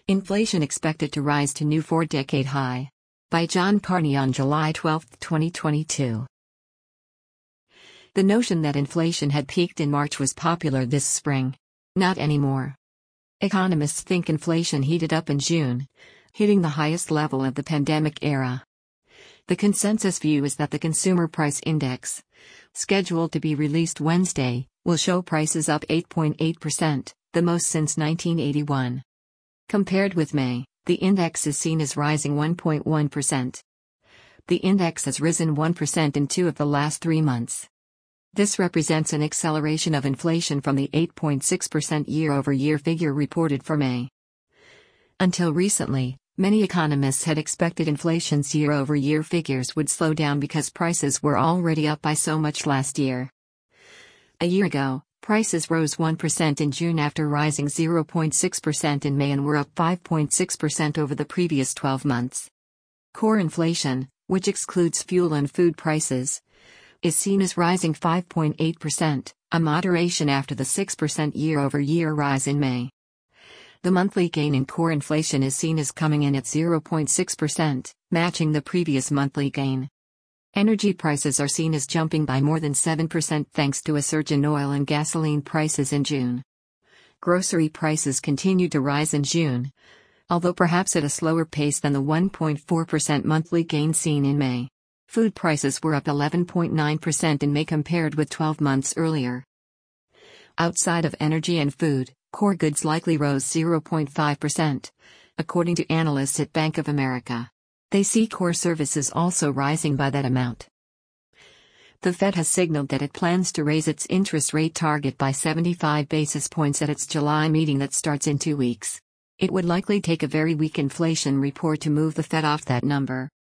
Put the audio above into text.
Inflation expected to rise to new four-decade high. By John Carney on July 12, 2022. The notion that inflation had peaked in March was popular this spring. Not anymore. Economists think inflation heated up in June, hitting the highest level of the pandemic era. The consensus view is that the Consumer Price Index, scheduled to be released Wednesday, will show prices up 8.8%, the most since 1981. Compared with May, the index is seen as rising 1.1%. The index has risen 1% in 2 of the last 3 months. This represents an acceleration of inflation from the 8.6% year-over-year figure reported for May. Until recently, many economists had expected inflation's year-over-year figures would slow down because prices were already up by so much last year. A year ago, prices rose 1% in June after rising 0.6% in May and were up 5.6% over the previous 12 months. Core inflation, which excludes fuel and food prices, is seen as rising 5.8%, a moderation after the 6% year-over-year rise in May. The monthly gain in core inflation is seen as coming in at 0.6%, matching the previous monthly gain. Energy prices are seen as jumping by more than 7% thanks to a surge in oil and gasoline prices in June. Grocery prices continued to rise in June, although perhaps at a slower pace than the 1.4% monthly gain seen in May. Food prices were up 11.9% in May compared with 12 months earlier. Outside of energy and food, core goods likely rose 0.5%, according to analysts at Bank of America. They see core services also rising by that amount. The Fed has signaled that it plans to raise its interest rate target by 75 basis points at its July meeting that starts in 2 weeks. It would likely take a very weak inflation report to move the Fed off that number.